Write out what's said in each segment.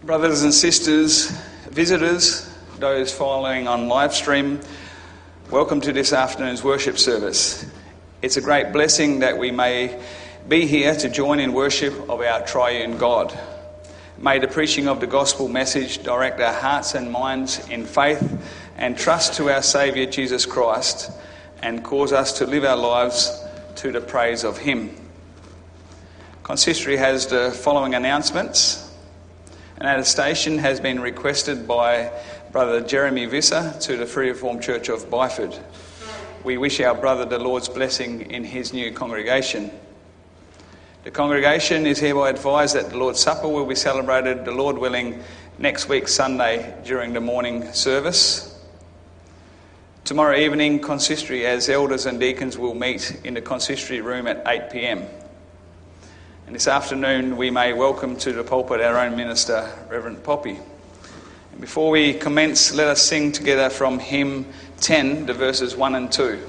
Brothers and sisters, visitors, those following on live stream, welcome to this afternoon's worship service. It's a great blessing that we may be here to join in worship of our triune God. May the preaching of the gospel message direct our hearts and minds in faith and trust to our Saviour Jesus Christ and cause us to live our lives to the praise of Him. Consistory has the following announcements. An attestation has been requested by Brother Jeremy Visser to the Free Reformed Church of Byford. We wish our brother the Lord's blessing in his new congregation. The congregation is hereby advised that the Lord's Supper will be celebrated, the Lord willing, next week Sunday during the morning service. Tomorrow evening, consistory as elders and deacons will meet in the consistory room at 8 p.m. And this afternoon we may welcome to the pulpit our own minister, Reverend Poppy. And before we commence, let us sing together from hymn 10, the verses 1 and 2.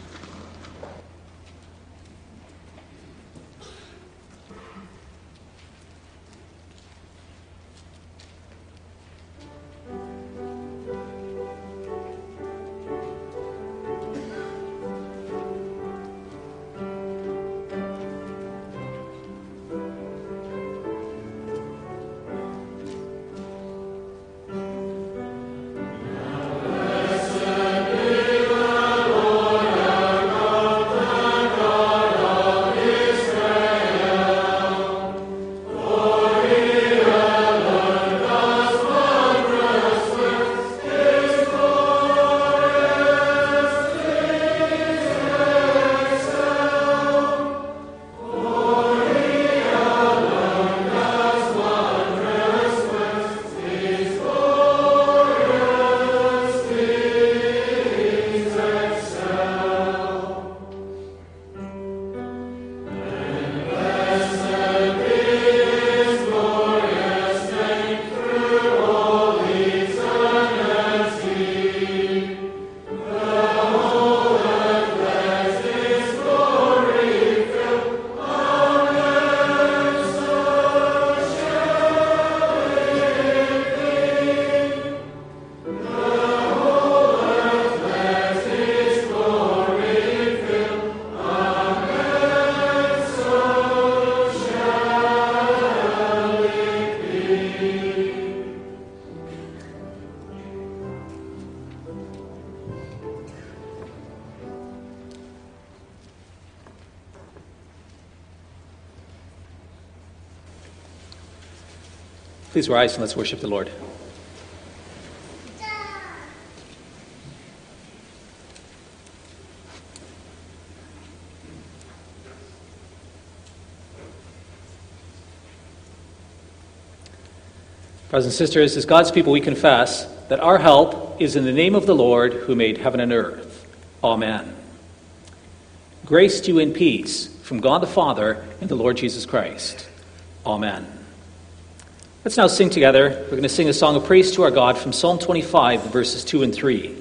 Please rise and let's worship the Lord. Brothers and sisters, as God's people, we confess that our help is in the name of the Lord who made heaven and earth. Amen. Grace to you and peace from God the Father and the Lord Jesus Christ. Amen. Let's now sing together. We're going to sing a song of praise to our God from Psalm 25, verses 2 and 3.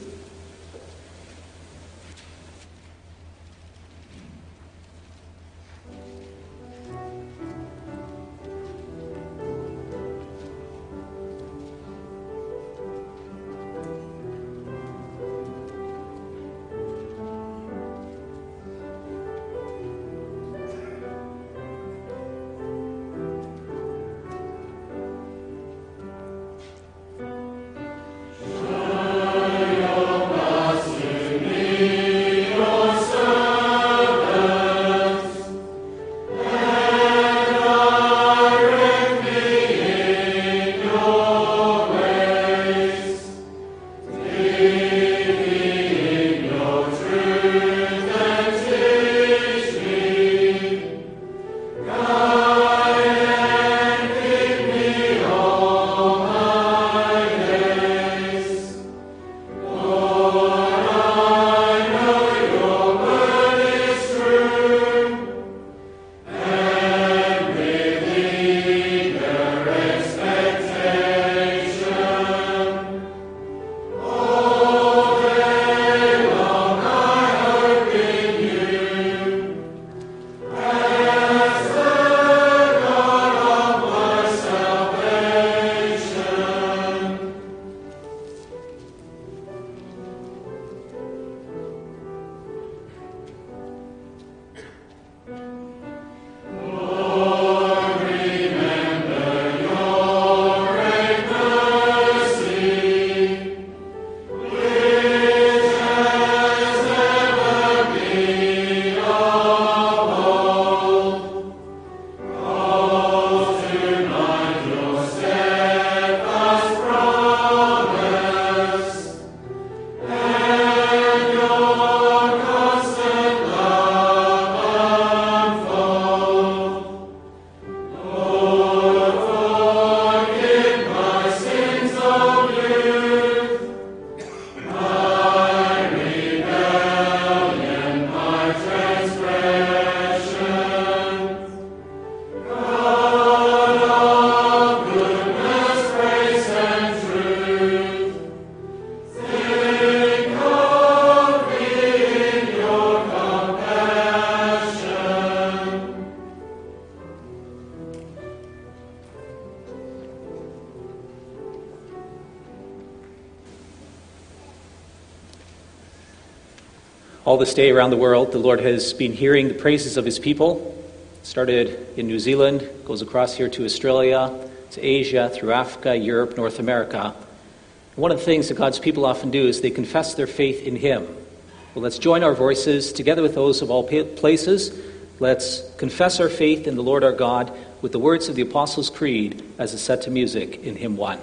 Shine All this day around the world, the Lord has been hearing the praises of his people. Started in New Zealand, goes across here to Australia, to Asia, through Africa, Europe, North America. One of the things that God's people often do is they confess their faith in him. Well, let's join our voices together with those of all places. Let's confess our faith in the Lord our God with the words of the Apostles' Creed as is set to music in hymn 1.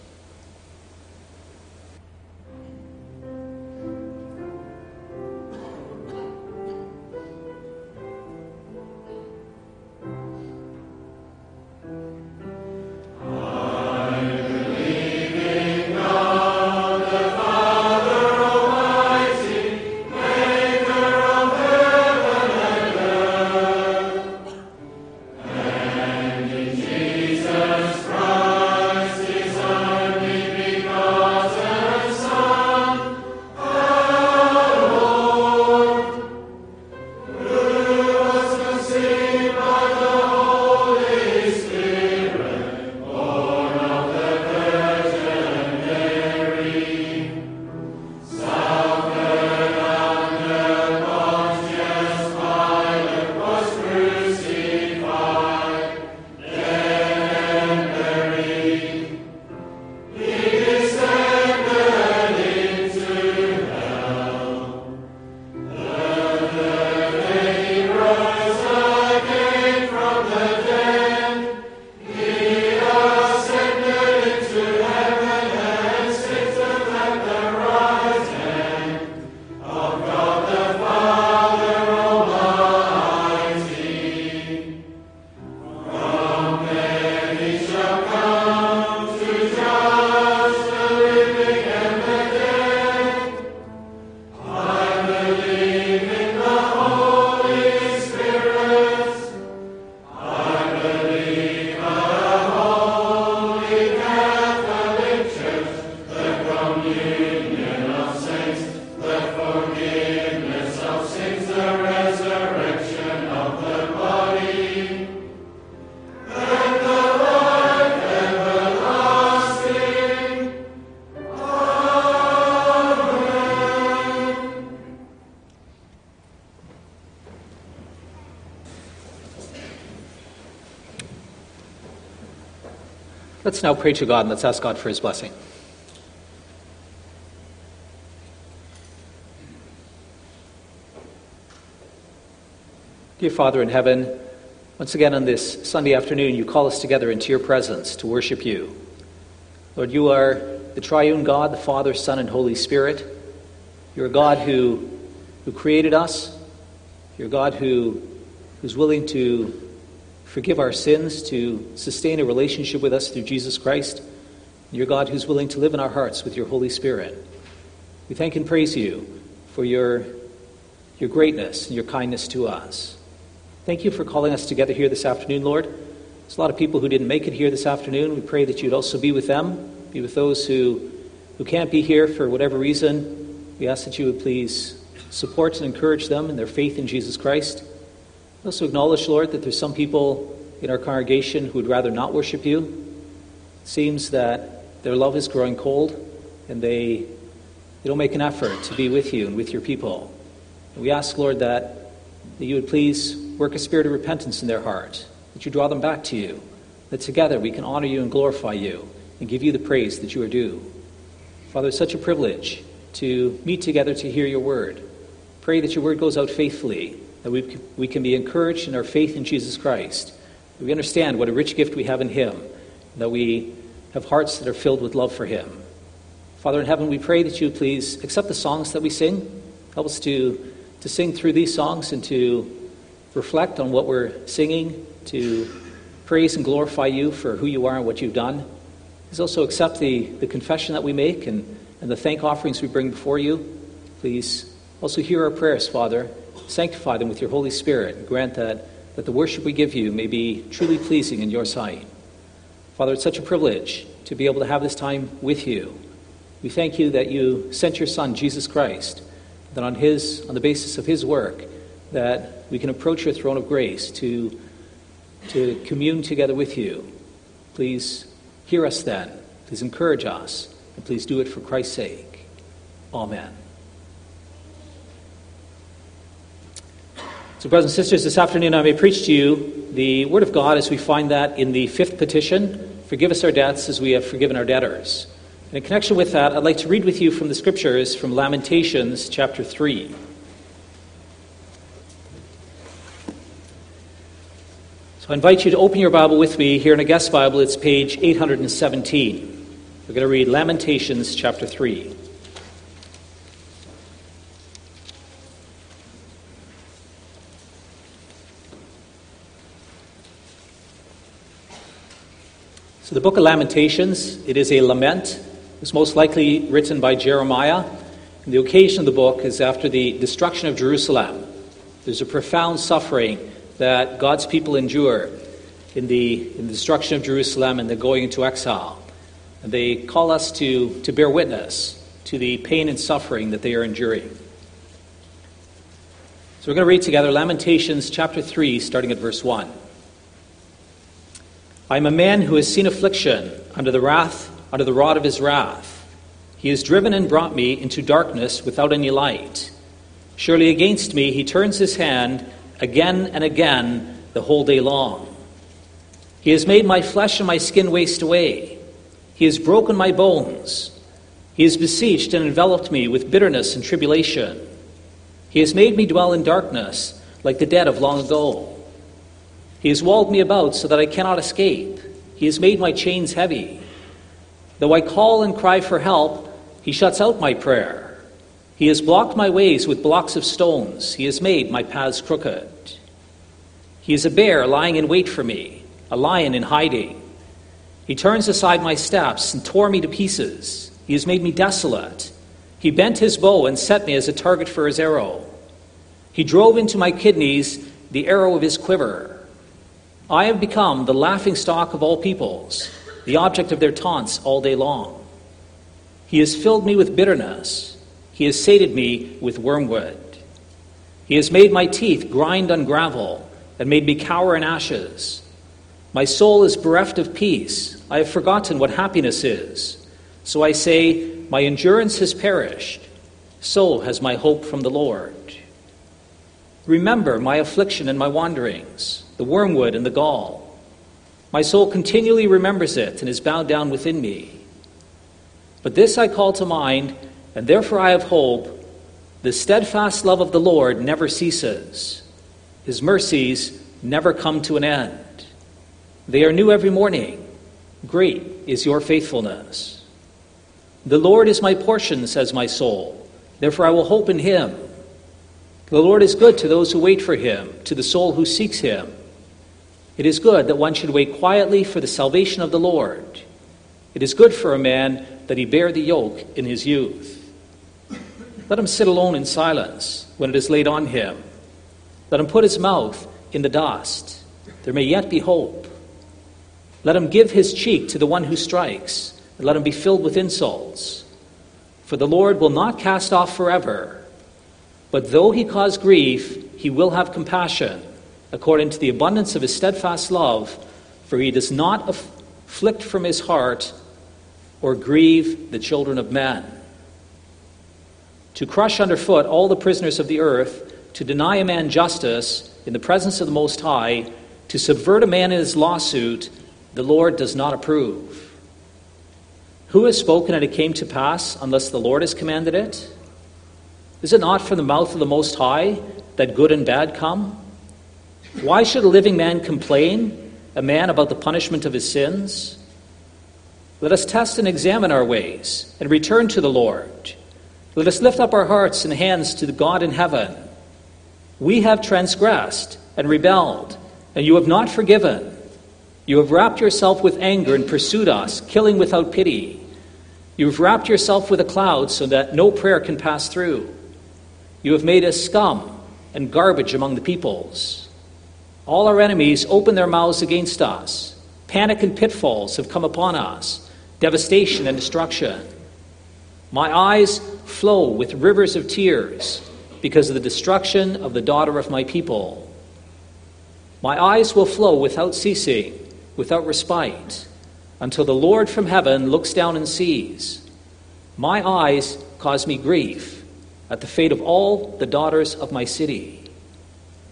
Let's now pray to God and let's ask God for his blessing. Dear Father in heaven, once again on this Sunday afternoon, you call us together into your presence to worship you. Lord, you are the triune God, the Father, Son, and Holy Spirit. You're a God who created us. You're a God who's willing to forgive our sins, to sustain a relationship with us through Jesus Christ. You're God who's willing to live in our hearts with your Holy Spirit. We thank and praise you for your greatness and your kindness to us. Thank you for calling us together here this afternoon, Lord. There's a lot of people who didn't make it here this afternoon. We pray that you'd also be with them, be with those who can't be here for whatever reason. We ask that you would please support and encourage them in their faith in Jesus Christ. We also acknowledge, Lord, that there's some people in our congregation who would rather not worship you. It seems that their love is growing cold and they don't make an effort to be with you and with your people. And we ask, Lord, that you would please work a spirit of repentance in their heart, that you draw them back to you, that together we can honor you and glorify you and give you the praise that you are due. Father, it's such a privilege to meet together to hear your word. Pray that your word goes out faithfully, that we can be encouraged in our faith in Jesus Christ. That we understand what a rich gift we have in him, and that we have hearts that are filled with love for him. Father in heaven, we pray that you please accept the songs that we sing. Help us to sing through these songs and to reflect on what we're singing, to praise and glorify you for who you are and what you've done. Please also accept the confession that we make and the thank offerings we bring before you. Please also hear our prayers, Father. Sanctify them with your Holy Spirit and grant that the worship we give you may be truly pleasing in your sight. Father, it's such a privilege to be able to have this time with you. We thank you that you sent your Son, Jesus Christ, that on the basis of his work, that we can approach your throne of grace to commune together with you. Please hear us then. Please encourage us. And please do it for Christ's sake. Amen. So, brothers and sisters, this afternoon I may preach to you the Word of God as we find that in the fifth petition, forgive us our debts as we have forgiven our debtors. And in connection with that, I'd like to read with you from the Scriptures from Lamentations chapter 3. So I invite you to open your Bible with me here in a guest Bible. It's page 817. We're going to read Lamentations chapter 3. So the book of Lamentations, it is a lament. It was most likely written by Jeremiah. And the occasion of the book is after the destruction of Jerusalem. There's a profound suffering that God's people endure in the destruction of Jerusalem and the going into exile. And they call us to bear witness to the pain and suffering that they are enduring. So we're going to read together Lamentations chapter 3, starting at verse 1. I am a man who has seen affliction under the rod of his wrath. He has driven and brought me into darkness without any light. Surely against me he turns his hand again and again the whole day long. He has made my flesh and my skin waste away. He has broken my bones. He has besieged and enveloped me with bitterness and tribulation. He has made me dwell in darkness like the dead of long ago. He has walled me about so that I cannot escape. He has made my chains heavy. Though I call and cry for help, he shuts out my prayer. He has blocked my ways with blocks of stones. He has made my paths crooked. He is a bear lying in wait for me, a lion in hiding. He turns aside my steps and tore me to pieces. He has made me desolate. He bent his bow and set me as a target for his arrow. He drove into my kidneys the arrow of his quiver. I have become the laughingstock of all peoples, the object of their taunts all day long. He has filled me with bitterness. He has sated me with wormwood. He has made my teeth grind on gravel and made me cower in ashes. My soul is bereft of peace. I have forgotten what happiness is. So I say, my endurance has perished. So has my hope from the Lord. Remember my affliction and my wanderings, the wormwood and the gall. My soul continually remembers it and is bowed down within me. But this I call to mind, and therefore I have hope. The steadfast love of the Lord never ceases. His mercies never come to an end. They are new every morning. Great is your faithfulness. The Lord is my portion, says my soul. Therefore I will hope in him. The Lord is good to those who wait for him, to the soul who seeks him. It is good that one should wait quietly for the salvation of the Lord. It is good for a man that he bear the yoke in his youth. Let him sit alone in silence when it is laid on him. Let him put his mouth in the dust. There may yet be hope. Let him give his cheek to the one who strikes, and let him be filled with insults. For the Lord will not cast off forever. But though he cause grief, he will have compassion, according to the abundance of his steadfast love, for he does not afflict from his heart or grieve the children of men. To crush underfoot all the prisoners of the earth, to deny a man justice in the presence of the Most High, to subvert a man in his lawsuit, the Lord does not approve. Who has spoken and it came to pass unless the Lord has commanded it? Is it not from the mouth of the Most High that good and bad come? Why should a living man complain, a man about the punishment of his sins? Let us test and examine our ways and return to the Lord. Let us lift up our hearts and hands to the God in heaven. We have transgressed and rebelled, and you have not forgiven. You have wrapped yourself with anger and pursued us, killing without pity. You have wrapped yourself with a cloud so that no prayer can pass through. You have made us scum and garbage among the peoples. All our enemies open their mouths against us. Panic and pitfalls have come upon us, devastation and destruction. My eyes flow with rivers of tears because of the destruction of the daughter of my people. My eyes will flow without ceasing, without respite, until the Lord from heaven looks down and sees. My eyes cause me grief at the fate of all the daughters of my city.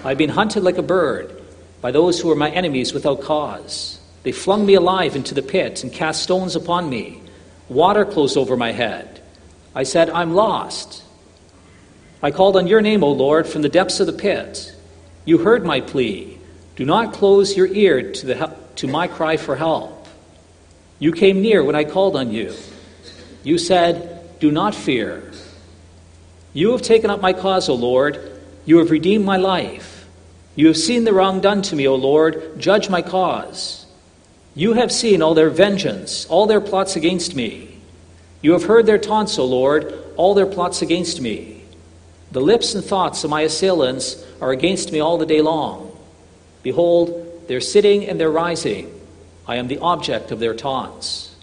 I've been hunted like a bird by those who are my enemies without cause. They flung me alive into the pit and cast stones upon me. Water closed over my head. I said, I'm lost. I called on your name, O Lord, from the depths of the pit. You heard my plea. Do not close your ear to my cry for help. You came near when I called on you. You said, do not fear. You have taken up my cause, O Lord. You have redeemed my life. You have seen the wrong done to me, O Lord. Judge my cause. You have seen all their vengeance, all their plots against me. You have heard their taunts, O Lord, all their plots against me. The lips and thoughts of my assailants are against me all the day long. Behold, they're sitting and they're rising. I am the object of their taunts.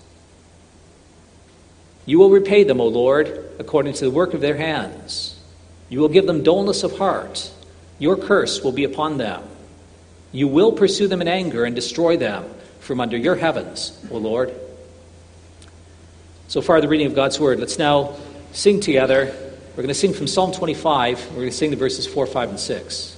You will repay them, O Lord, according to the work of their hands. You will give them dullness of heart. Your curse will be upon them. You will pursue them in anger and destroy them from under your heavens, O Lord. So far, the reading of God's word. Let's now sing together. We're going to sing from Psalm 25. We're going to sing the verses 4, 5, and 6.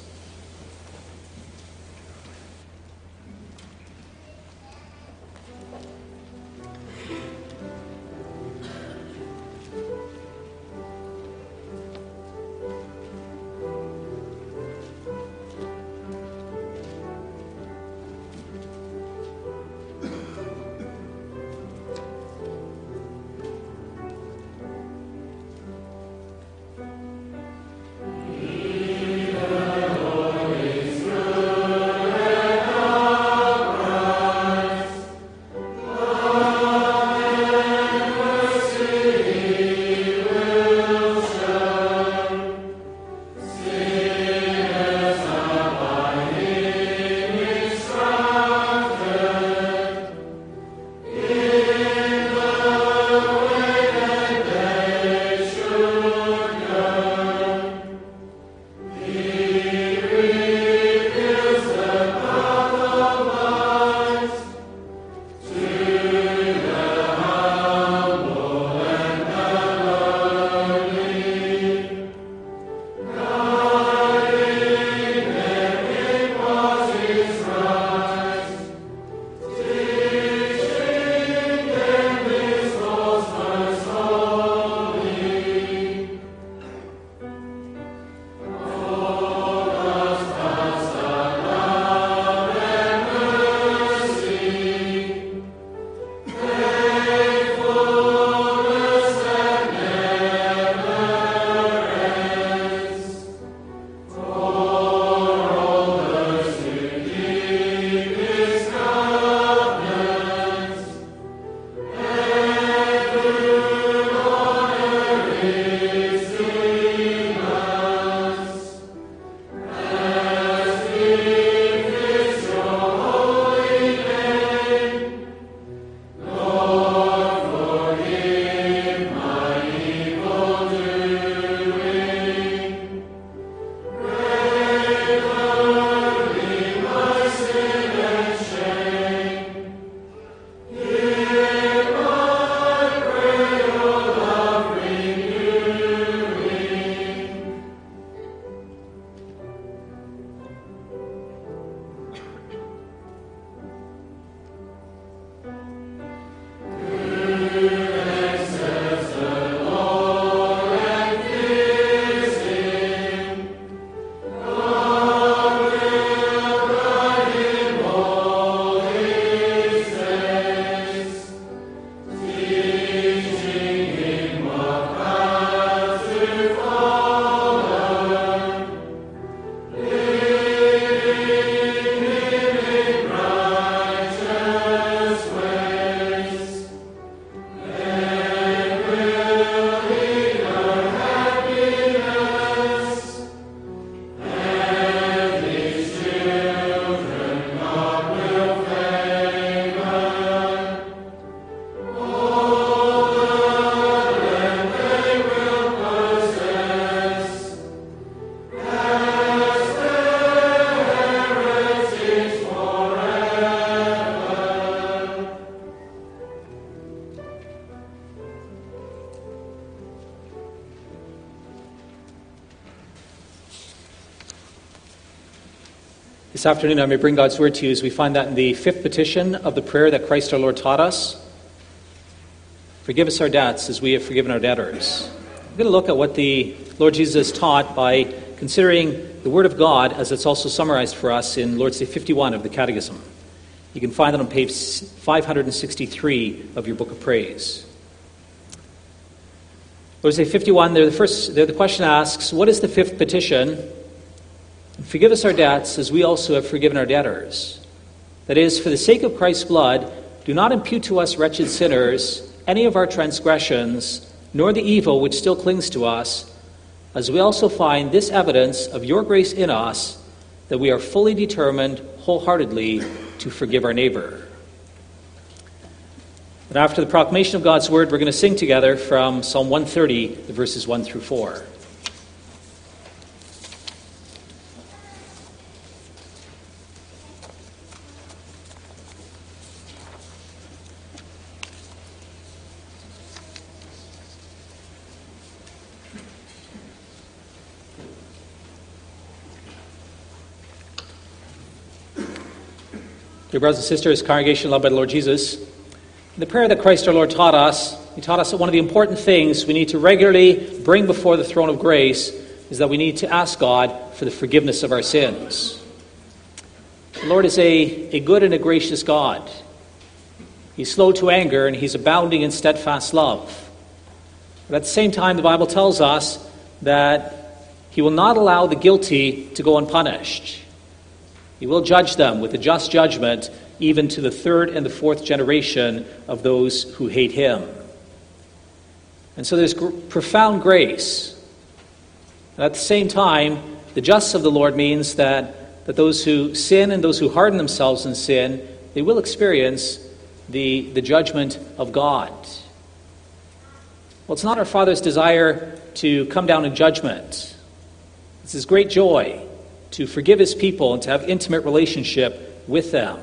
This afternoon I may bring God's word to you as we find that in the fifth petition of the prayer that Christ our Lord taught us. Forgive us our debts as we have forgiven our debtors. We're going to look at what the Lord Jesus taught by considering the Word of God as it's also summarized for us in Lord's Day 51 of the Catechism. You can find it on page 563 of your Book of Praise. Lord's Day 51, the question asks, what is the fifth petition? Forgive us our debts as we also have forgiven our debtors. That is, for the sake of Christ's blood, do not impute to us wretched sinners any of our transgressions, nor the evil which still clings to us, as we also find this evidence of your grace in us, that we are fully determined wholeheartedly to forgive our neighbor. And after the proclamation of God's word, we're going to sing together from Psalm 130, the verses 1 through 4. Dear brothers and sisters, congregation loved by the Lord Jesus, in the prayer that Christ our Lord taught us, He taught us that one of the important things we need to regularly bring before the throne of grace is that we need to ask God for the forgiveness of our sins. The Lord is a good and a gracious God. He's slow to anger and He's abounding in steadfast love. But at the same time, the Bible tells us that He will not allow the guilty to go unpunished. He will judge them with a just judgment, even to the third and the fourth generation of those who hate Him. And so there's profound grace. And at the same time, the justice of the Lord means that those who sin and those who harden themselves in sin, they will experience the judgment of God. Well, it's not our Father's desire to come down in judgment. It's His great joy to forgive His people and to have intimate relationship with them.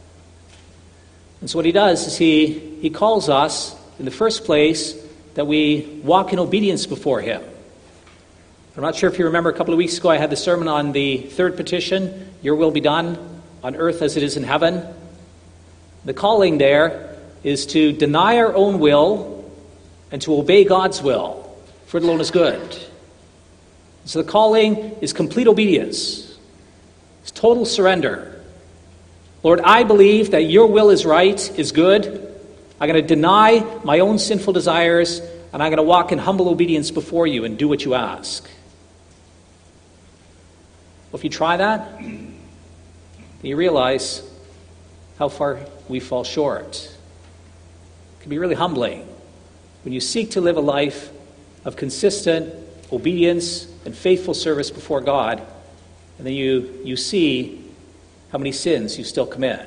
And so what He does is He calls us, in the first place, that we walk in obedience before Him. I'm not sure if you remember a couple of weeks ago I had the sermon on the third petition, your will be done on earth as it is in heaven. The calling there is to deny our own will and to obey God's will, for it alone is good. So the calling is complete obedience. It's total surrender. Lord, I believe that your will is right, is good. I'm going to deny my own sinful desires, and I'm going to walk in humble obedience before you and do what you ask. Well, if you try that, then you realize how far we fall short. It can be really humbling when you seek to live a life of consistent obedience and faithful service before God, and then you see how many sins you still commit.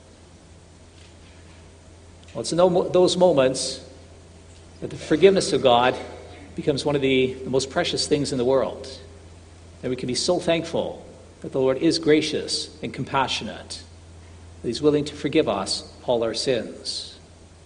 Well, it's in those moments that the forgiveness of God becomes one of the most precious things in the world. And we can be so thankful that the Lord is gracious and compassionate, that He's willing to forgive us all our sins.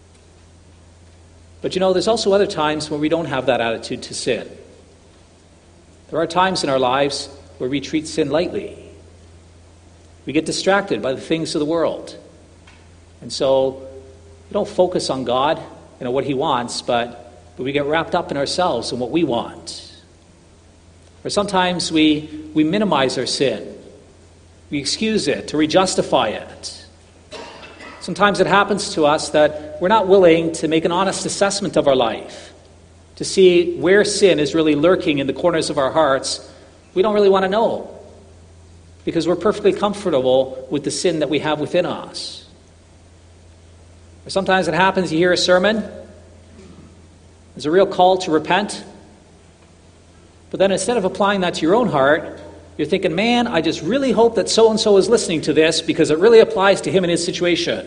But there's also other times when we don't have that attitude to sin. There are times in our lives where we treat sin lightly. We get distracted by the things of the world. And so we don't focus on God, what He wants, but we get wrapped up in ourselves and what we want. Or sometimes we minimize our sin. We excuse it or we justify it. Sometimes it happens to us that we're not willing to make an honest assessment of our life, to see where sin is really lurking in the corners of our hearts. We don't really want to know, because we're perfectly comfortable with the sin that we have within us. Or sometimes it happens, you hear a sermon, there's a real call to repent, but then instead of applying that to your own heart, you're thinking, man, I just really hope that so-and-so is listening to this because it really applies to him and his situation.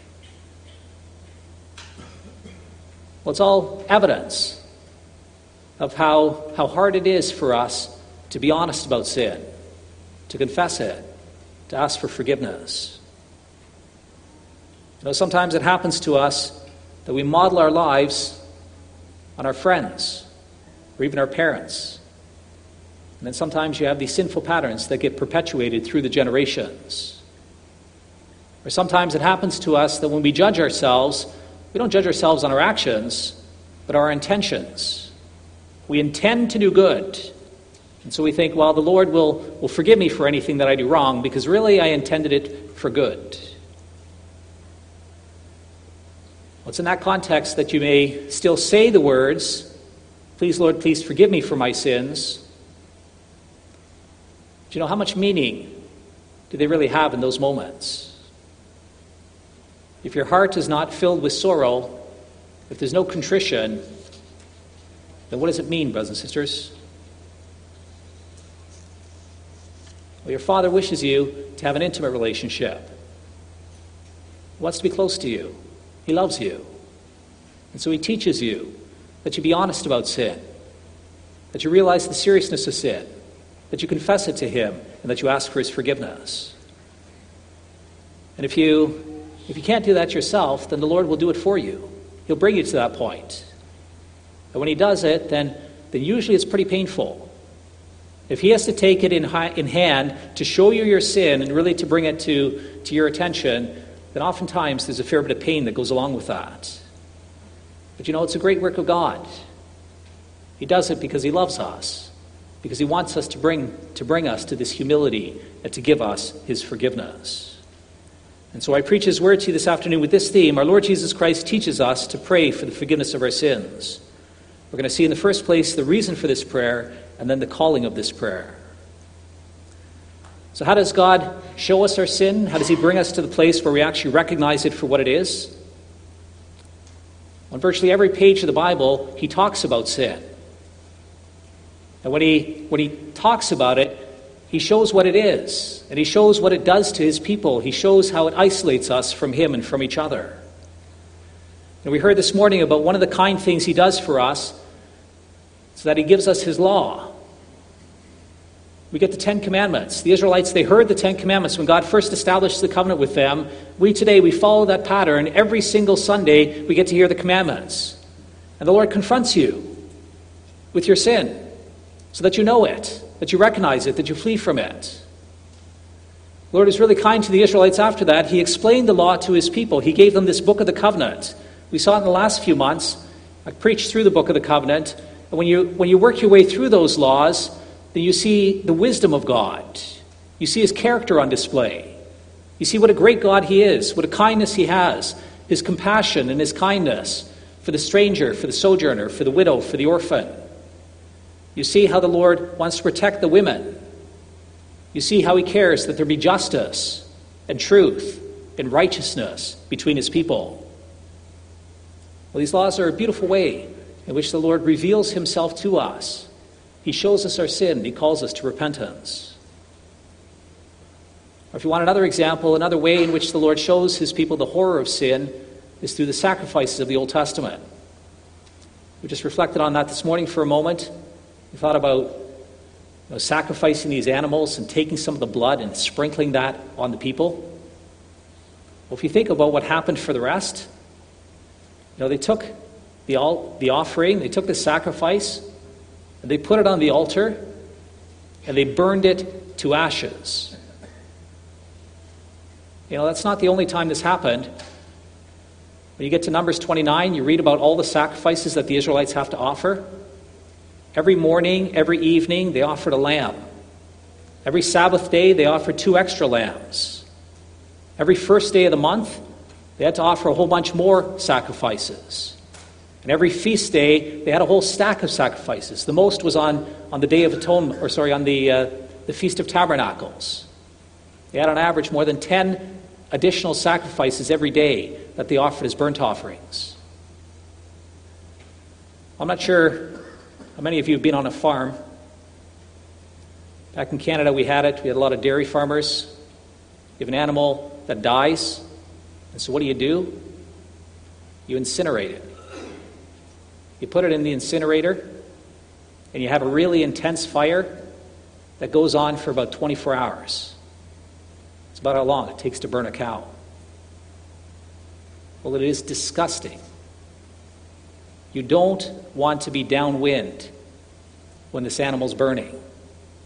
Well, it's all evidence of how hard it is for us to be honest about sin, to confess it, to ask for forgiveness. Sometimes it happens to us that we model our lives on our friends or even our parents. And then sometimes you have these sinful patterns that get perpetuated through the generations. Or sometimes it happens to us that when we judge ourselves, we don't judge ourselves on our actions, but our intentions. We intend to do good. And so we think, well, the Lord will forgive me for anything that I do wrong, because really I intended it for good. Well, it's in that context that you may still say the words, "Please, Lord, please forgive me for my sins." Do you know how much meaning do they really have in those moments? If your heart is not filled with sorrow, if there's no contrition, then what does it mean, brothers and sisters? Well, your Father wishes you to have an intimate relationship. He wants to be close to you. He loves you. And so he teaches you that you be honest about sin, that you realize the seriousness of sin, that you confess it to him, and that you ask for his forgiveness. And if you can't do that yourself, then the Lord will do it for you. He'll bring you to that point. And when he does it, then usually it's pretty painful. If he has to take it in hand to show you your sin and really to bring it to your attention, then oftentimes there's a fair bit of pain that goes along with that. But you know, it's a great work of God. He does it because he loves us, because he wants us to bring us to this humility and to give us his forgiveness. And so I preach his word to you this afternoon with this theme. Our Lord Jesus Christ teaches us to pray for the forgiveness of our sins. We're going to see in the first place the reason for this prayer, and then the calling of this prayer. So how does God show us our sin? How does he bring us to the place where we actually recognize it for what it is? On virtually every page of the Bible, he talks about sin. And when he talks about it, he shows what it is, and he shows what it does to his people. He shows how it isolates us from him and from each other. And we heard this morning about one of the kind things he does for us, so that he gives us his law. We get the Ten Commandments. The Israelites, they heard the Ten Commandments when God first established the covenant with them. We follow that pattern. Every single Sunday, we get to hear the commandments. And the Lord confronts you with your sin so that you know it, that you recognize it, that you flee from it. The Lord is really kind to the Israelites after that. He explained the law to his people. He gave them this book of the covenant. We saw it in the last few months. I preached through the book of the covenant. And when you work your way through those laws, then you see the wisdom of God. You see his character on display. You see what a great God he is, what a kindness he has, his compassion and his kindness for the stranger, for the sojourner, for the widow, for the orphan. You see how the Lord wants to protect the women. You see how he cares that there be justice and truth and righteousness between his people. Well, these laws are a beautiful way in which the Lord reveals himself to us. He shows us our sin. He calls us to repentance. Or if you want another example, another way in which the Lord shows his people the horror of sin is through the sacrifices of the Old Testament. We just reflected on that this morning for a moment. We thought about sacrificing these animals and taking some of the blood and sprinkling that on the people. Well, if you think about what happened for the rest, they took the offering, they took the sacrifice, and they put it on the altar, and they burned it to ashes. That's not the only time this happened. When you get to Numbers 29, you read about all the sacrifices that the Israelites have to offer. Every morning, every evening, they offered a lamb. Every Sabbath day, they offered 2 extra lambs. Every first day of the month, they had to offer a whole bunch more sacrifices. And every feast day, they had a whole stack of sacrifices. The most was on the Day of Atonement, on the Feast of Tabernacles. They had on average more than 10 additional sacrifices every day that they offered as burnt offerings. I'm not sure how many of you have been on a farm. Back in Canada, we had a lot of dairy farmers. You have an animal that dies, and so what do? You incinerate it. You put it in the incinerator, and you have a really intense fire that goes on for about 24 hours. It's about how long it takes to burn a cow. Well, it is disgusting. You don't want to be downwind when this animal's burning.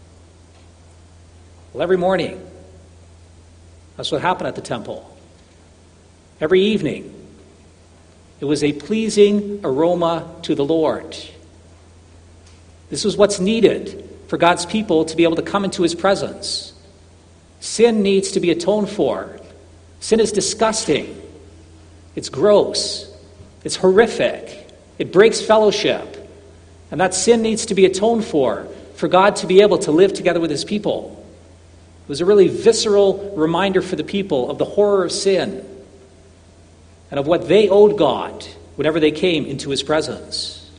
Well, every morning, that's what happened at the temple. Every evening, it was a pleasing aroma to the Lord. This was what's needed for God's people to be able to come into his presence. Sin needs to be atoned for. Sin is disgusting. It's gross. It's horrific. It breaks fellowship. And that sin needs to be atoned for God to be able to live together with his people. It was a really visceral reminder for the people of the horror of sin and of what they owed God whenever they came into his presence.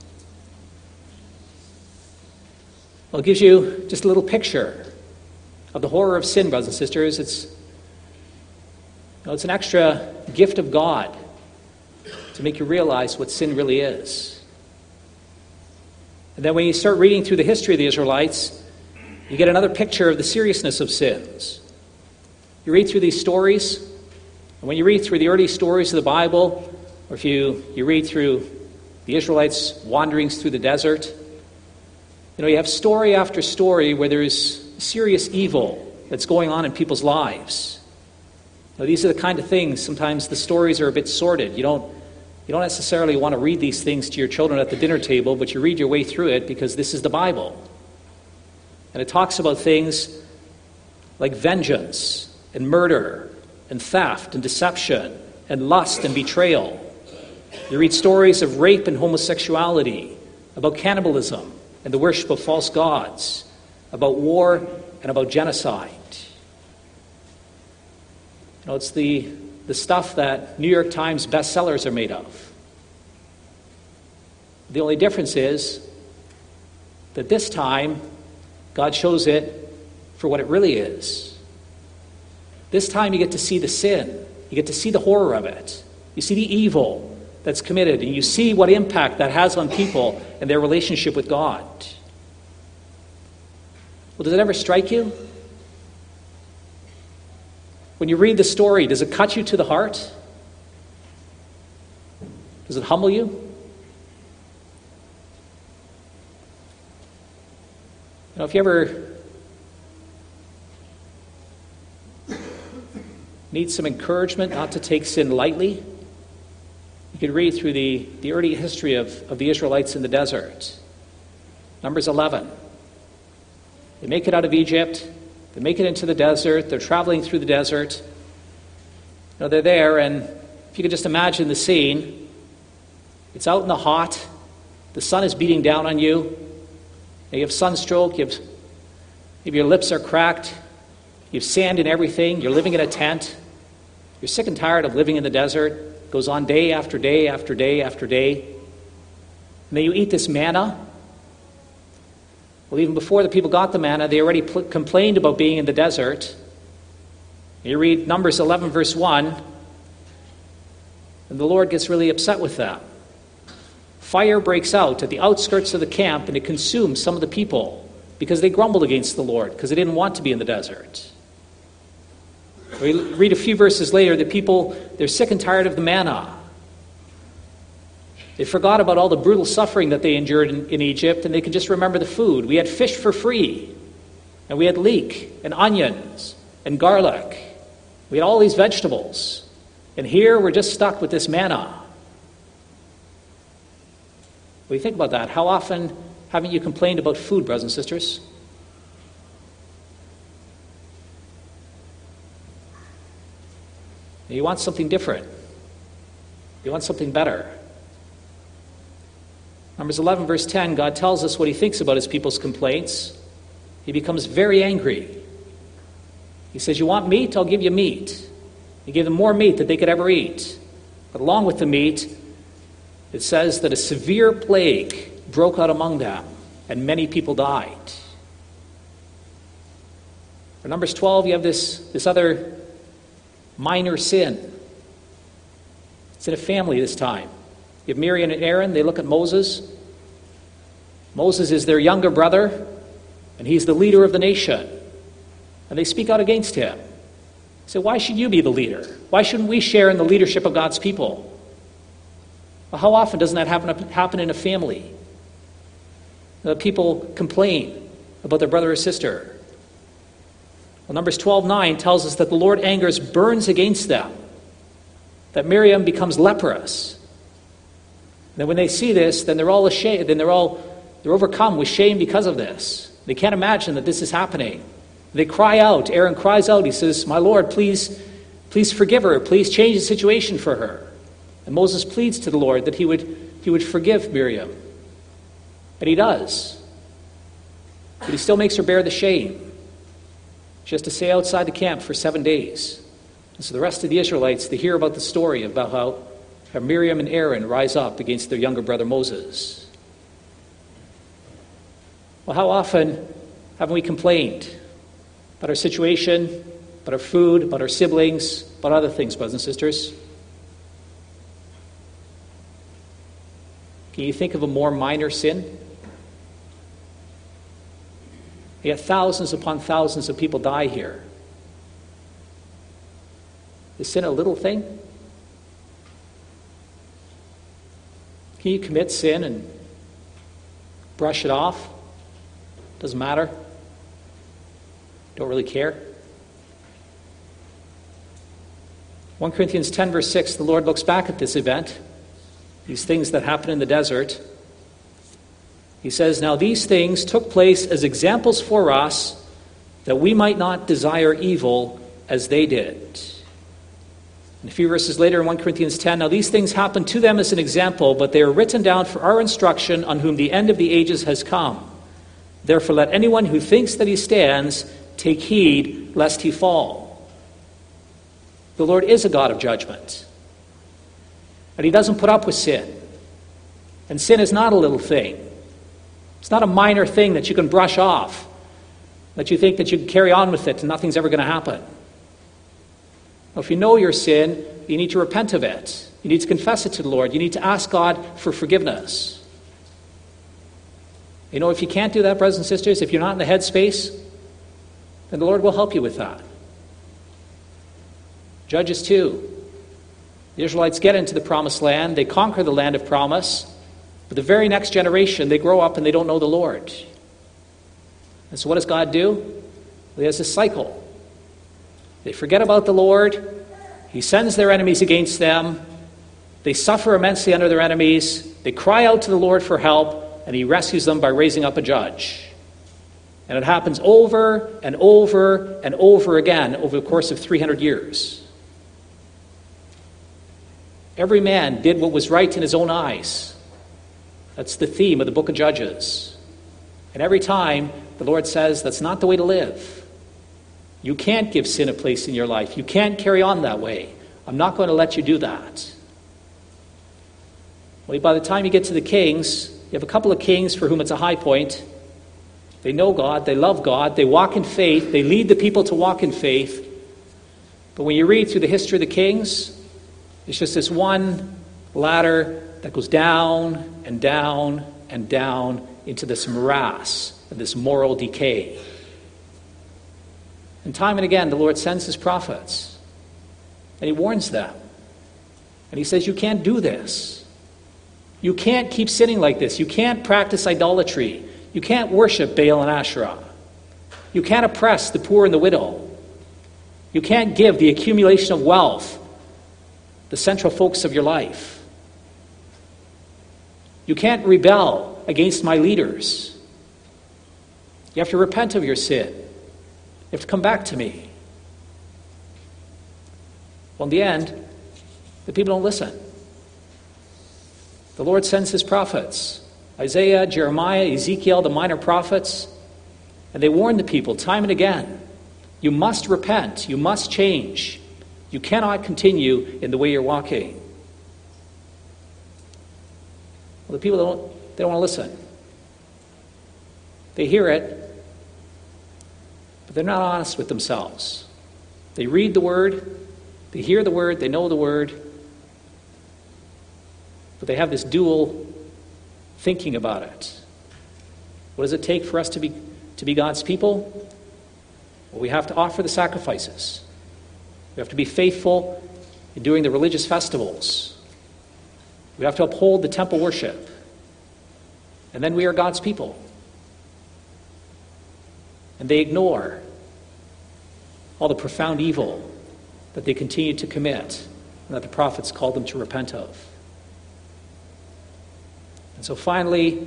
Well, it gives you just a little picture of the horror of sin, brothers and sisters. It's an extra gift of God to make you realize what sin really is. And then when you start reading through the history of the Israelites, you get another picture of the seriousness of sins. You read through these stories, and when you read through the early stories of the Bible, or if you read through the Israelites' wanderings through the desert, you have story after story where there is serious evil that's going on in people's lives. Now, these are the kind of things, sometimes the stories are a bit sordid. You don't necessarily want to read these things to your children at the dinner table, but you read your way through it because this is the Bible. And it talks about things like vengeance and murder and theft and deception and lust and betrayal. You read stories of rape and homosexuality, about cannibalism and the worship of false gods, about war and about genocide. It's the stuff that New York Times bestsellers are made of. The only difference is that this time, God shows it for what it really is. This time you get to see the sin. You get to see the horror of it. You see the evil that's committed, and you see what impact that has on people and their relationship with God. Well, does it ever strike you? When you read the story, does it cut you to the heart? Does it humble you? If you ever need some encouragement not to take sin lightly, you can read through the early history of the Israelites in the desert. Numbers 11. They make it out of Egypt. They make it into the desert. They're traveling through the desert. They're there, and if you could just imagine the scene, it's out in the hot. The sun is beating down on you. You have sunstroke. Maybe your lips are cracked. You have sand in everything. You're living in a tent. You're sick and tired of living in the desert. It goes on day after day after day after day. And then you eat this manna. Well, even before the people got the manna, they already complained about being in the desert. You read Numbers 11, verse 1, and the Lord gets really upset with them. Fire breaks out at the outskirts of the camp, and it consumes some of the people because they grumbled against the Lord, because they didn't want to be in the desert. We read a few verses later that people, they're sick and tired of the manna. They forgot about all the brutal suffering that they endured in Egypt, and they could just remember the food. We had fish for free, and we had leek and onions and garlic. We had all these vegetables. And here we're just stuck with this manna. When you think about that, how often haven't you complained about food, brothers and sisters? You want something different. You want something better. Numbers 11, verse 10, God tells us what he thinks about his people's complaints. He becomes very angry. He says, you want meat? I'll give you meat. He gave them more meat than they could ever eat. But along with the meat, it says that a severe plague broke out among them, and many people died. For Numbers 12, you have this other minor sin. It's in a family this time. You have Miriam and Aaron. They look at Moses. Moses is their younger brother, and he's the leader of the nation. And they speak out against him. They say, why should you be the leader? Why shouldn't we share in the leadership of God's people? Well, how often doesn't that happen in a family? People complain about their brother or sister. Well, Numbers 12:9 tells us that the Lord burns against them, that Miriam becomes leprous. And then when they see this, then they're all ashamed, they're overcome with shame because of this. They can't imagine that this is happening. They cry out. Aaron cries out. He says, "My Lord, please forgive her. Please change the situation for her." And Moses pleads to the Lord that he would forgive Miriam. And he does. But he still makes her bear the shame. She has to stay outside the camp for 7 days. And so the rest of the Israelites, they hear about the story about how Miriam and Aaron rise up against their younger brother Moses. Well, how often haven't we complained about our situation, about our food, about our siblings, about other things, brothers and sisters? Can you think of a more minor sin? Yet thousands upon thousands of people die here. Is sin a little thing? Can you commit sin and brush it off? Doesn't matter. Don't really care. 1 Corinthians 10 verse 6, the Lord looks back at this event, these things that happen in the desert. He says, "Now these things took place as examples for us, that we might not desire evil as they did." And a few verses later in 1 Corinthians 10, "Now these things happened to them as an example, but they are written down for our instruction, on whom the end of the ages has come. Therefore let anyone who thinks that he stands take heed lest he fall." The Lord is a God of judgment. And he doesn't put up with sin. And sin is not a little thing. It's not a minor thing that you can brush off, that you think that you can carry on with it and nothing's ever going to happen. Now, if you know your sin, you need to repent of it. You need to confess it to the Lord. You need to ask God for forgiveness. You know, if you can't do that, brothers and sisters, if you're not in the headspace, then the Lord will help you with that. Judges 2. The Israelites get into the promised land. They conquer the land of promise. But the very next generation, they grow up and they don't know the Lord. And so what does God do? Well, he has this cycle. They forget about the Lord. He sends their enemies against them. They suffer immensely under their enemies. They cry out to the Lord for help, and he rescues them by raising up a judge. And it happens over and over and over again over the course of 300 years. Every man did what was right in his own eyes. That's the theme of the book of Judges. And every time, the Lord says, that's not the way to live. You can't give sin a place in your life. You can't carry on that way. I'm not going to let you do that. Well, by the time you get to the kings, you have a couple of kings for whom it's a high point. They know God, they love God, they walk in faith, they lead the people to walk in faith. But when you read through the history of the kings, it's just this one ladder that goes down and down and down into this morass of this moral decay. And time and again, the Lord sends his prophets, and he warns them. And he says, you can't do this. You can't keep sinning like this. You can't practice idolatry. You can't worship Baal and Asherah. You can't oppress the poor and the widow. You can't give the accumulation of wealth the central focus of your life. You can't rebel against my leaders. You have to repent of your sin. You have to come back to me. Well, in the end, the people don't listen. The Lord sends his prophets, Isaiah, Jeremiah, Ezekiel, the minor prophets, and they warn the people time and again, you must repent, you must change. You cannot continue in the way you're walking. Well, the people they don't want to listen. They hear it, but they're not honest with themselves. They read the word, they hear the word, they know the word, but they have this dual thinking about it. What does it take for us to be God's people? Well, we have to offer the sacrifices. We have to be faithful in doing the religious festivals. We have to uphold the temple worship. And then we are God's people. And they ignore. all the profound evil that they continued to commit and that the prophets called them to repent of. And so finally,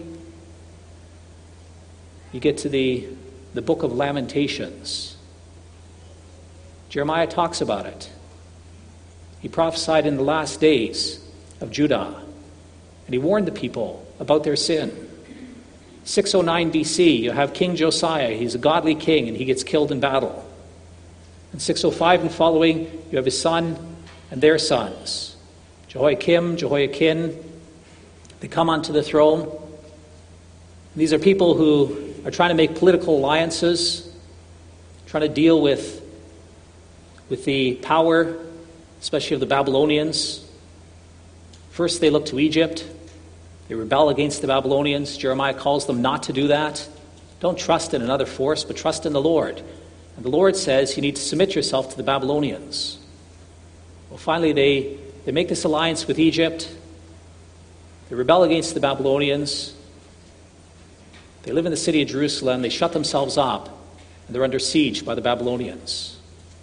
you get to the book of Lamentations. Jeremiah talks about it. He prophesied in the last days of Judah, and he warned the people about their sin. 609 BC, you have King Josiah. He's a godly king, and he gets killed in battle. In 605 and following, you have his son and their sons, Jehoiakim, Jehoiakim. They come onto the throne. These are people who are trying to make political alliances, trying to deal with the power, especially of the Babylonians. First, they look to Egypt. They rebel against the Babylonians. Jeremiah calls them not to do that. Don't trust in another force, but trust in the Lord. And the Lord says you need to submit yourself to the Babylonians. Well, finally, they make this alliance with Egypt. They rebel against the Babylonians. They live in the city of Jerusalem. They shut themselves up, and they're under siege by the Babylonians.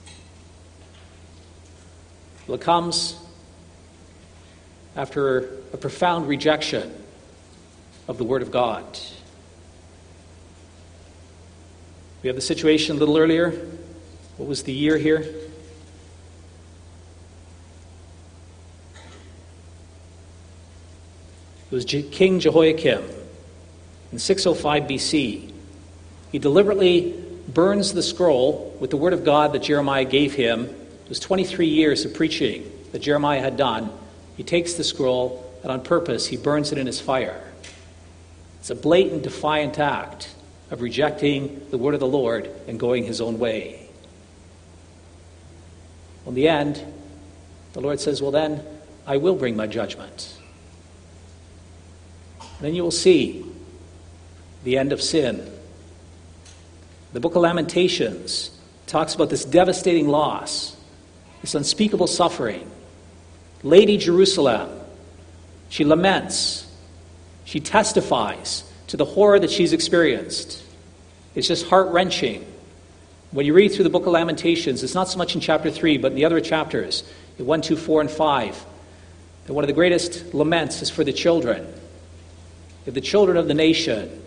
Well, it comes after a profound rejection of the Word of God. We have the situation a little earlier. What was the year here? It was King Jehoiakim in 605 BC. He deliberately burns the scroll with the Word of God that Jeremiah gave him. It was 23 years of preaching that Jeremiah had done. He takes the scroll, and on purpose, he burns it in his fire. It's a blatant, defiant act of rejecting the word of the Lord and going his own way. In the end, the Lord says, well then, I will bring my judgment. And then you will see the end of sin. The book of Lamentations talks about this devastating loss, this unspeakable suffering. Lady Jerusalem, she laments, she testifies to the horror that she's experienced. It's just heart-wrenching. When you read through the book of Lamentations, it's not so much in chapter 3, but in the other chapters, in 1, 2, 4, and 5, that one of the greatest laments is for the children. The children of the nation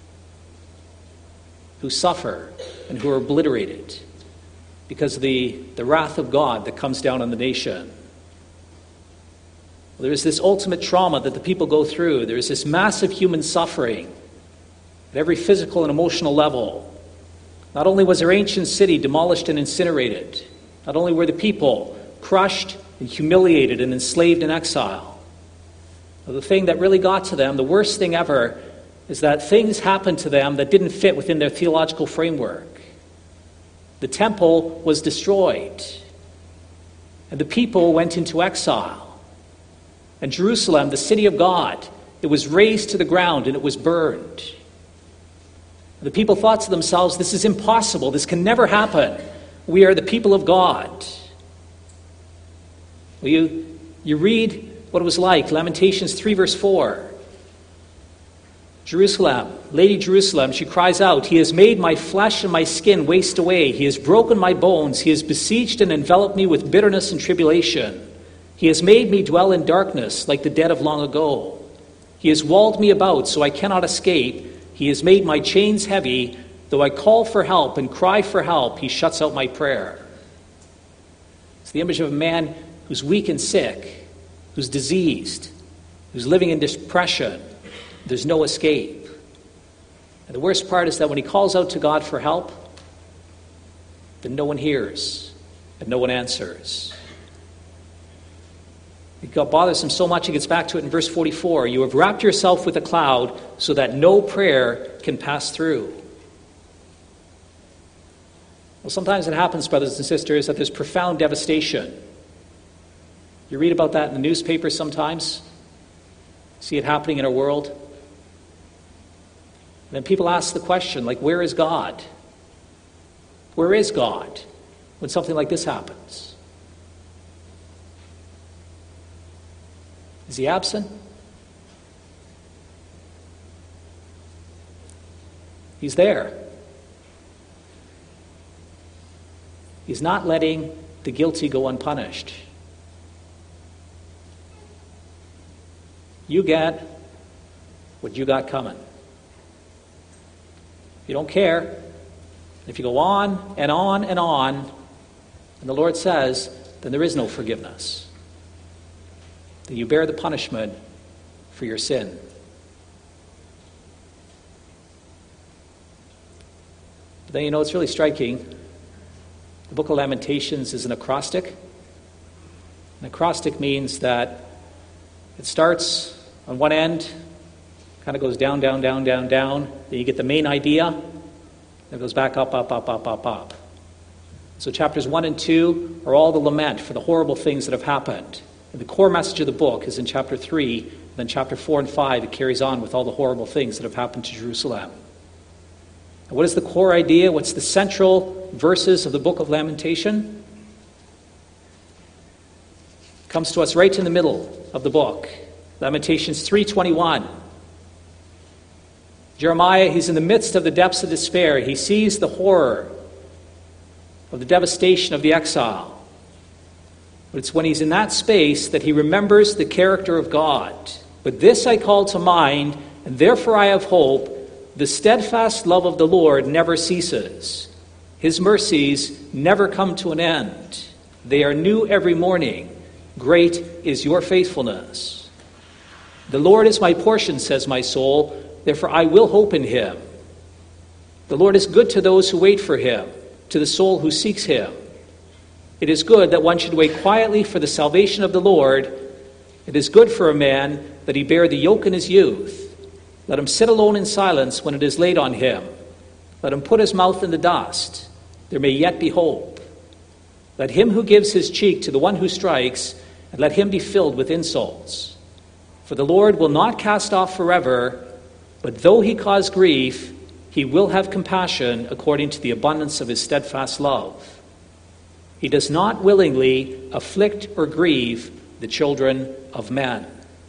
who suffer and who are obliterated because of the wrath of God that comes down on the nation. There is this ultimate trauma that the people go through. There is this massive human suffering at every physical and emotional level. Not only was their ancient city demolished and incinerated, not only were the people crushed and humiliated and enslaved in exile, but the thing that really got to them, the worst thing ever, is that things happened to them that didn't fit within their theological framework. The temple was destroyed, and the people went into exile. And Jerusalem, the city of God, it was razed to the ground and it was burned. The people thought to themselves, this is impossible. This can never happen. We are the people of God. Well, you read what it was like. Lamentations 3 verse 4. Jerusalem, Lady Jerusalem, she cries out, he has made my flesh and my skin waste away. He has broken my bones. He has besieged and enveloped me with bitterness and tribulation. He has made me dwell in darkness like the dead of long ago. He has walled me about so I cannot escape. He has made my chains heavy. Though I call for help and cry for help, he shuts out my prayer. It's the image of a man who's weak and sick, who's diseased, who's living in depression. There's no escape. And the worst part is that when he calls out to God for help, then no one hears and no one answers. God bothers him so much, he gets back to it in verse 44. You have wrapped yourself with a cloud so that no prayer can pass through. Well, sometimes it happens, brothers and sisters, that there's profound devastation. You read about that in the newspaper sometimes. See it happening in our world. And then people ask the question, like, where is God? Where is God when something like this happens? Is he absent? He's there. He's not letting the guilty go unpunished. You get what you got coming. If you don't care, if you go on and on and on, and the Lord says, then there is no forgiveness. Then you bear the punishment for your sin. But then it's really striking. The book of Lamentations is an acrostic. An acrostic means that it starts on one end, kind of goes down, down, down, down, down. Then you get the main idea. Then it goes back up, up, up, up, up, up. So chapters 1 and 2 are all the lament for the horrible things that have happened. And the core message of the book is in chapter 3. And then chapter 4 and 5, it carries on with all the horrible things that have happened to Jerusalem. And what is the core idea? What's the central verses of the book of Lamentation? It comes to us right in the middle of the book. Lamentations 3:21. Jeremiah, he's in the midst of the depths of despair. He sees the horror of the devastation of the exile. But it's when he's in that space that he remembers the character of God. But this I call to mind, and therefore I have hope. The steadfast love of the Lord never ceases. His mercies never come to an end. They are new every morning. Great is your faithfulness. The Lord is my portion, says my soul. Therefore I will hope in him. The Lord is good to those who wait for him, to the soul who seeks him. It is good that one should wait quietly for the salvation of the Lord. It is good for a man that he bear the yoke in his youth. Let him sit alone in silence when it is laid on him. Let him put his mouth in the dust. There may yet be hope. Let him who gives his cheek to the one who strikes, and let him be filled with insults. For the Lord will not cast off forever, but though he cause grief, he will have compassion according to the abundance of his steadfast love. He does not willingly afflict or grieve the children of men.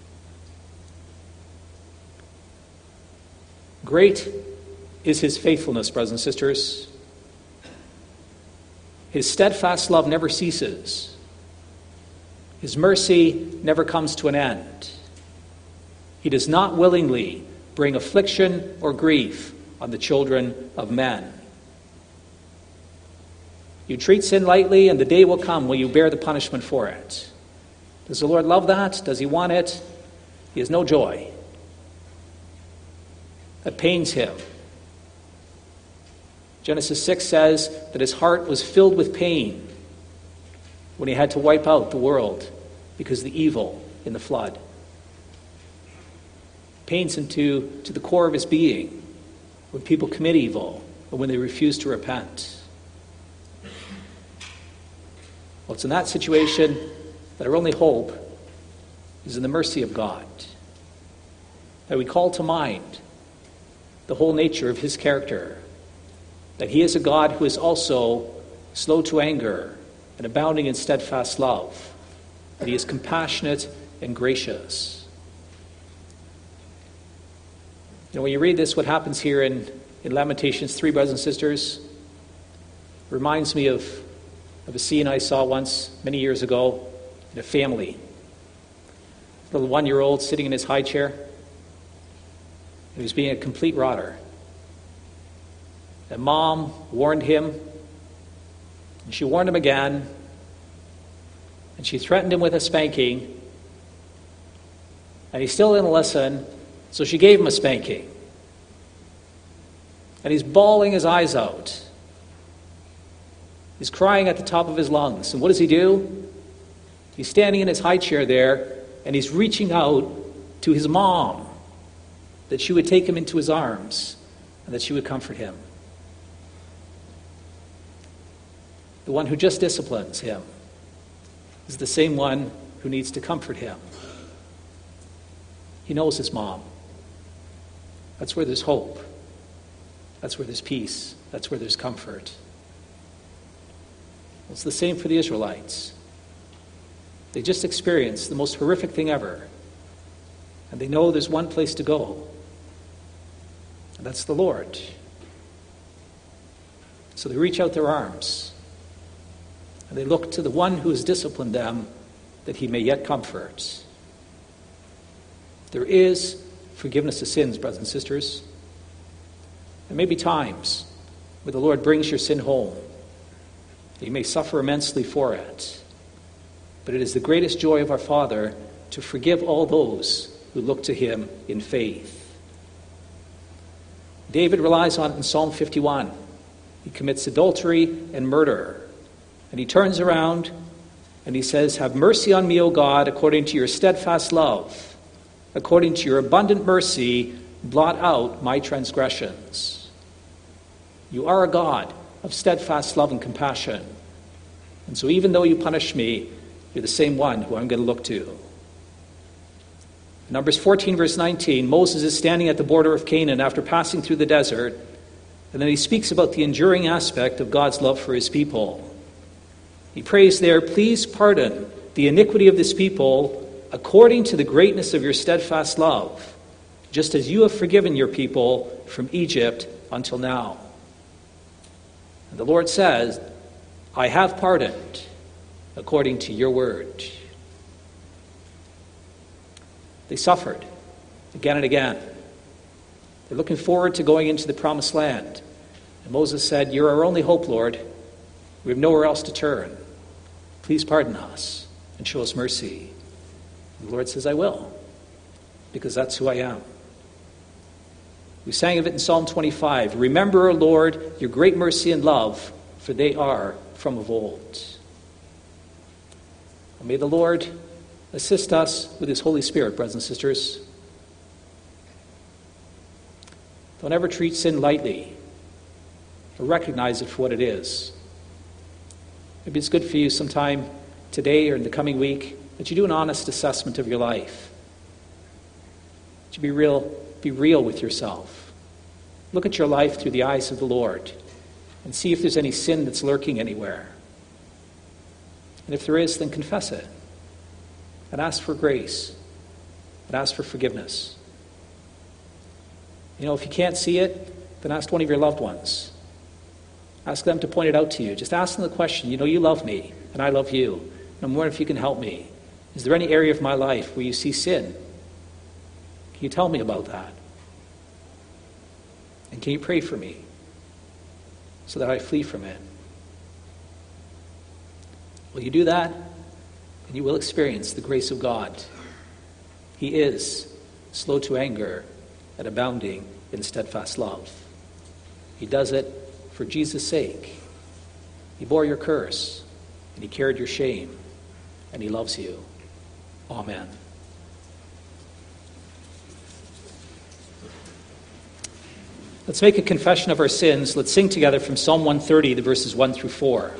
Great is his faithfulness, brothers and sisters. His steadfast love never ceases. His mercy never comes to an end. He does not willingly bring affliction or grief on the children of men. You treat sin lightly, and the day will come when you bear the punishment for it. Does the Lord love that? Does he want it? He has no joy. That pains him. Genesis 6 says that his heart was filled with pain when he had to wipe out the world because of the evil in the flood. Pains him to the core of his being when people commit evil or when they refuse to repent. Well, it's in that situation that our only hope is in the mercy of God. That we call to mind the whole nature of his character. That he is a God who is also slow to anger and abounding in steadfast love. That he is compassionate and gracious. When you read this, what happens here in Lamentations 3, brothers and sisters, reminds me of a scene I saw once, many years ago, in a family. A little 1-year-old sitting in his high chair. He was being a complete rotter. And mom warned him, and she warned him again, and she threatened him with a spanking, and he still didn't listen, so she gave him a spanking. And he's bawling his eyes out. He's crying at the top of his lungs. And what does he do? He's standing in his high chair there, and he's reaching out to his mom, that she would take him into his arms, and that she would comfort him. The one who just disciplines him is the same one who needs to comfort him. He knows his mom. That's where there's hope. That's where there's peace. That's where there's comfort. It's the same for the Israelites. They just experienced the most horrific thing ever. And they know there's one place to go. And that's the Lord. So they reach out their arms. and they look to the one who has disciplined them, that he may yet comfort. There is forgiveness of sins, brothers and sisters. There may be times where the Lord brings your sin home. You may suffer immensely for it. But it is the greatest joy of our Father to forgive all those who look to him in faith. David relies on it in Psalm 51. He commits adultery and murder. And he turns around and he says, "Have mercy on me, O God, according to your steadfast love. According to your abundant mercy, blot out my transgressions." You are a God of steadfast love and compassion. And so even though you punish me, you're the same one who I'm going to look to. In Numbers 14, verse 19, Moses is standing at the border of Canaan after passing through the desert, and then he speaks about the enduring aspect of God's love for his people. He prays there, "Please pardon the iniquity of this people according to the greatness of your steadfast love, just as you have forgiven your people from Egypt until now." And the Lord says, "I have pardoned according to your word." They suffered again and again. They're looking forward to going into the promised land. And Moses said, "You're our only hope, Lord. We have nowhere else to turn. Please pardon us and show us mercy." And the Lord says, "I will, because that's who I am." We sang of it in Psalm 25. "Remember, O Lord, your great mercy and love, for they are from of old." And may the Lord assist us with his Holy Spirit, brothers and sisters. Don't ever treat sin lightly, or recognize it for what it is. Maybe it's good for you sometime today or in the coming week that you do an honest assessment of your life. That you be real with yourself. Look at your life through the eyes of the Lord and see if there's any sin that's lurking anywhere. And if there is, then confess it and ask for grace and ask for forgiveness. If you can't see it, then ask one of your loved ones. Ask them to point it out to you. Just ask them the question, you love me and I love you. And I'm wondering if you can help me. Is there any area of my life where you see sin? Can you tell me about that? And can you pray for me so that I flee from it? Will you do that? And you will experience the grace of God. He is slow to anger and abounding in steadfast love. He does it for Jesus' sake. He bore your curse, and he carried your shame, and he loves you. Amen. Let's make a confession of our sins. Let's sing together from Psalm 130, the verses 1 through 4.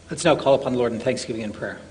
Let's now call upon the Lord in thanksgiving and prayer.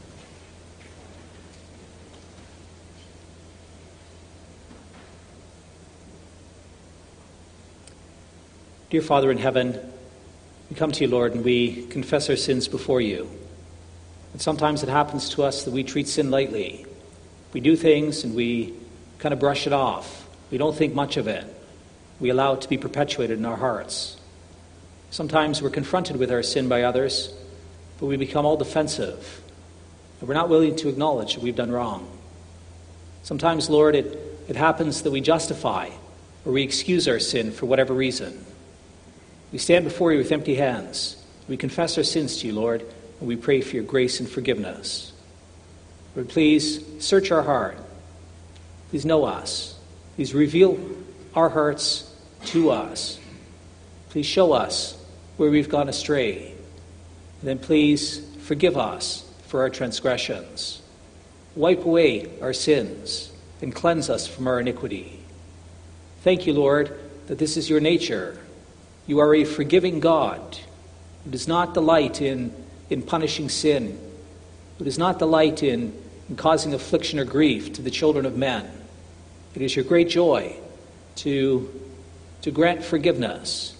Dear Father in heaven, we come to you, Lord, and we confess our sins before you. And sometimes it happens to us that we treat sin lightly. We do things and we kind of brush it off. We don't think much of it. We allow it to be perpetuated in our hearts. Sometimes we're confronted with our sin by others, but we become all defensive, and we're not willing to acknowledge that we've done wrong. Sometimes, Lord, it happens that we justify or we excuse our sin for whatever reason. We stand before you with empty hands. We confess our sins to you, Lord, and we pray for your grace and forgiveness. Lord, please search our heart. Please know us. Please reveal our hearts to us. Please show us where we've gone astray. And then please forgive us for our transgressions. Wipe away our sins and cleanse us from our iniquity. Thank you, Lord, that this is your nature. You are a forgiving God who does not delight in punishing sin, who does not delight in causing affliction or grief to the children of men. It is your great joy to grant forgiveness.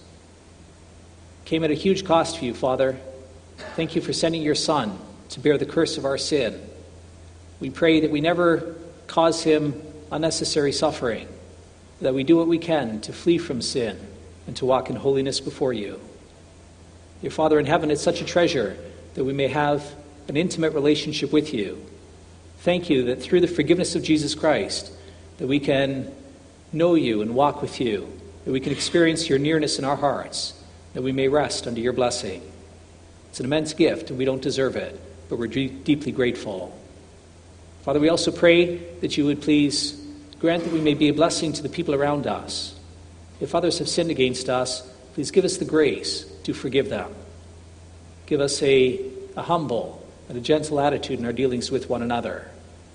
It came at a huge cost for you, Father. Thank you for sending your Son to bear the curse of our sin. We pray that we never cause him unnecessary suffering, that we do what we can to flee from sin and to walk in holiness before you. Dear Father in heaven, it's such a treasure that we may have an intimate relationship with you. Thank you that through the forgiveness of Jesus Christ, that we can know you and walk with you, that we can experience your nearness in our hearts, that we may rest under your blessing. It's an immense gift, and we don't deserve it, but we're deeply grateful. Father, we also pray that you would please grant that we may be a blessing to the people around us. If others have sinned against us, please give us the grace to forgive them. Give us a humble and a gentle attitude in our dealings with one another.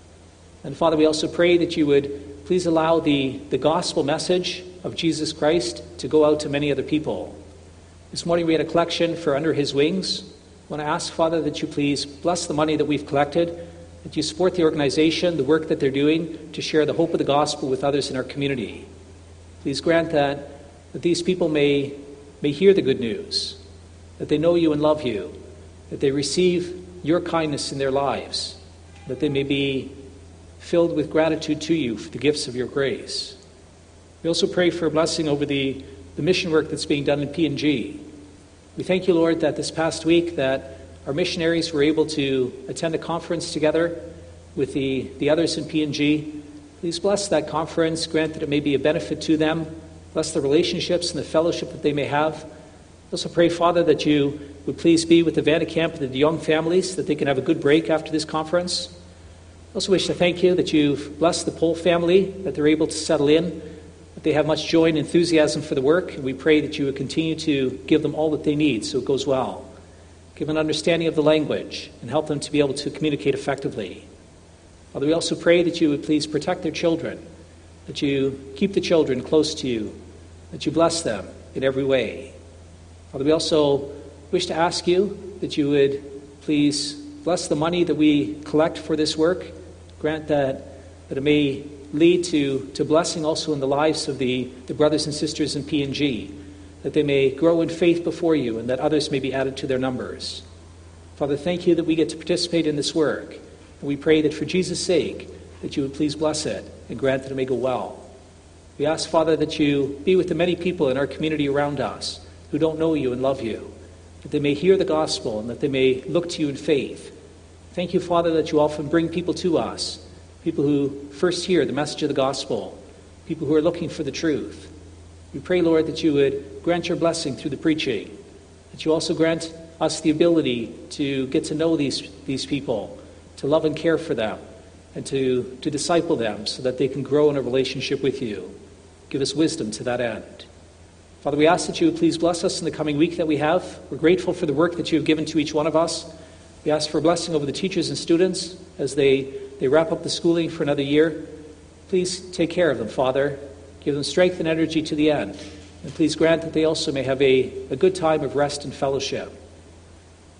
And Father, we also pray that you would please allow the gospel message of Jesus Christ to go out to many other people. This morning we had a collection for Under His Wings. I want to ask, Father, that you please bless the money that we've collected, that you support the organization, the work that they're doing to share the hope of the gospel with others in our community. Please grant that these people may hear the good news, that they know you and love you, that they receive your kindness in their lives, that they may be filled with gratitude to you for the gifts of your grace. We also pray for a blessing over the mission work that's being done in PNG. We thank you, Lord, that this past week that our missionaries were able to attend a conference together with the others in PNG. Please bless that conference, grant that it may be a benefit to them, bless the relationships and the fellowship that they may have. We also pray, Father, that you would please be with the Vandekamp and the De Jong families, that they can have a good break after this conference. I also wish to thank you that you've blessed the Pole family, that they're able to settle in, that they have much joy and enthusiasm for the work, and we pray that you would continue to give them all that they need so it goes well. Give an understanding of the language and help them to be able to communicate effectively. Father, we also pray that you would please protect their children, that you keep the children close to you, that you bless them in every way. Father, we also wish to ask you that you would please bless the money that we collect for this work. Grant that it may lead to blessing also in the lives of the brothers and sisters in PNG, that they may grow in faith before you and that others may be added to their numbers. Father, thank you that we get to participate in this work. And we pray that for Jesus' sake, that you would please bless it and grant that it may go well. We ask, Father, that you be with the many people in our community around us who don't know you and love you, that they may hear the gospel and that they may look to you in faith. Thank you, Father, that you often bring people to us, people who first hear the message of the gospel, people who are looking for the truth. We pray, Lord, that you would grant your blessing through the preaching, that you also grant us the ability to get to know these people, to love and care for them, and to disciple them so that they can grow in a relationship with you. Give us wisdom to that end. Father, we ask that you would please bless us in the coming week that we have. We're grateful for the work that you have given to each one of us. We ask for a blessing over the teachers and students as they wrap up the schooling for another year. Please take care of them, Father. Give them strength and energy to the end. And please grant that they also may have a good time of rest and fellowship.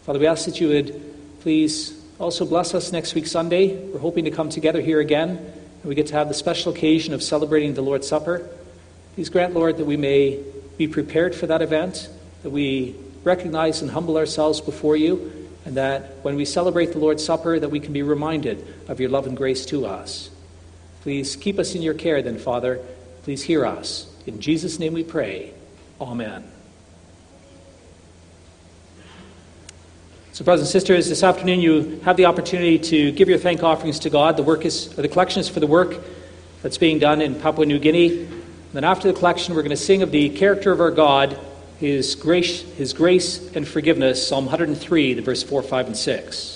Father, we ask that you would please also bless us next week, Sunday. We're hoping to come together here again, and we get to have the special occasion of celebrating the Lord's Supper. Please grant, Lord, that we may be prepared for that event, that we recognize and humble ourselves before you, and that when we celebrate the Lord's Supper, that we can be reminded of your love and grace to us. Please keep us in your care then, Father. Please hear us. In Jesus' name we pray. Amen. So, brothers and sisters, this afternoon you have the opportunity to give your thank offerings to God. The collection is for the work that's being done in Papua New Guinea. And then after the collection, we're going to sing of the character of our God, His grace and forgiveness, Psalm 103, the verse 4, 5, and 6.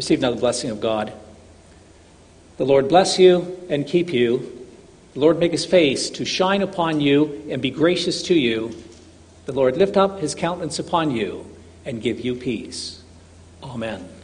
Receive now the blessing of God. The Lord bless you and keep you. The Lord make his face to shine upon you and be gracious to you. The Lord lift up his countenance upon you and give you peace. Amen.